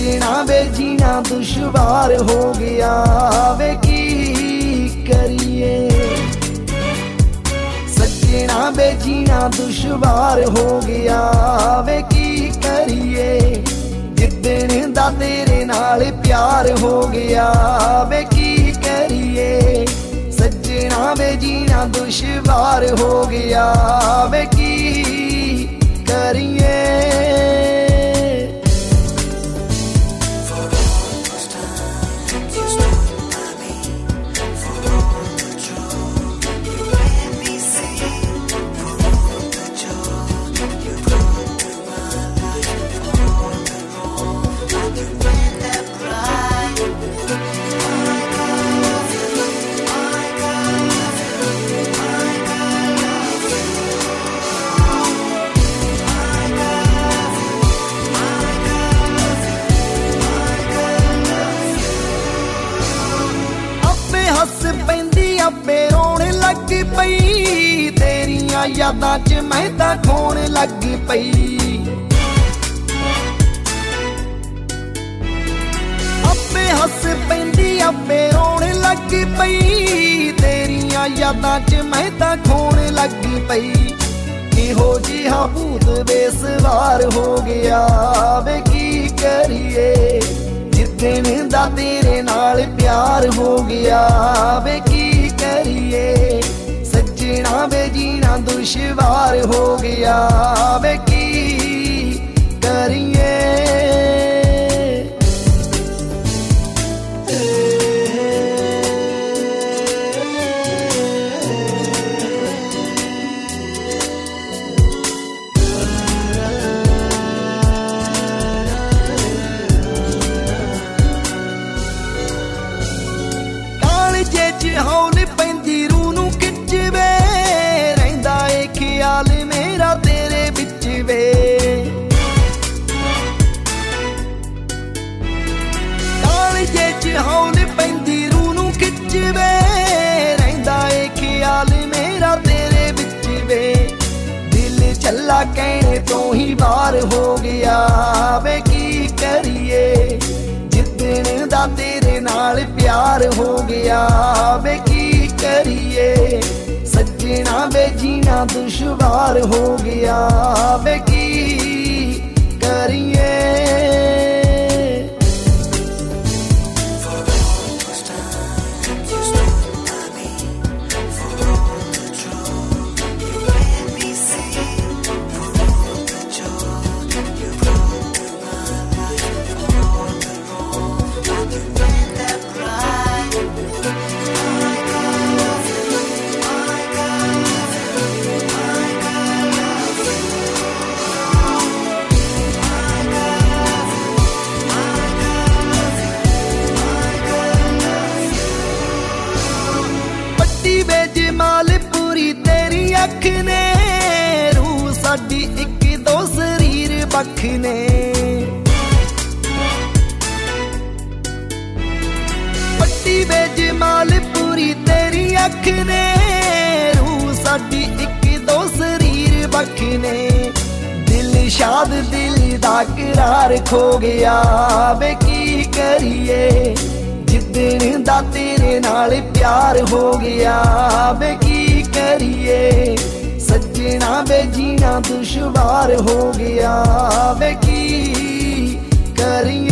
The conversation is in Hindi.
सजना वे जीना दुश्वार हो गया वे की करिए। सजना वे जीना दुश्वार हो गया वे की करिए। जिद्दन दा तेरे नाल प्यार हो गया वे की करिए। सजना वे जीना दुश्वार हो गया वे की करिए। हस पैंदी आपे रोण लग पई। तेरियां यादां च मैं तां खोण लग पई। आपे हस पैंदी आपे रोण लग पई। तेरियां यादां च मैं तां खोण लग पई। इहो जिहा भूत बेसवार हो गया वे की करिए। जिद्दन दा तेरे नाल प्यार हो गया वे की करिए। सजना वे जीना दुश्वार हो गया वे की करिए। हौल पैंदी रूह नूं खिच वे। रहिंदा ए ख्याल मेरा तेरे विच वे। कालजे च हौल पैंदी रूह नूं खिच वे। रहिंदा ए ख्याल मेरा तेरे विच वे। दिल चला कहने तो ही बार हो गया वे की करिए। जिद्दन दा तेरे नाल प्यार हो गया वे की करिए। सजना वे जीना दुश्वार हो गया वे की करिए। जमालपुरी तेरी अख ने। रूह साडी एक दो शरीर बख ने। पट्टी वे जमालपुरी तेरी अख ने। रूह साडी एक दो शरीर बख ने। दिल शाद दिल दा करार खो गया वे की करिए। जिद्दन दा तेरे नाल प्यार हो गया वे की करिए। सजना वे जीना दुश्वार हो गया वे की करिए।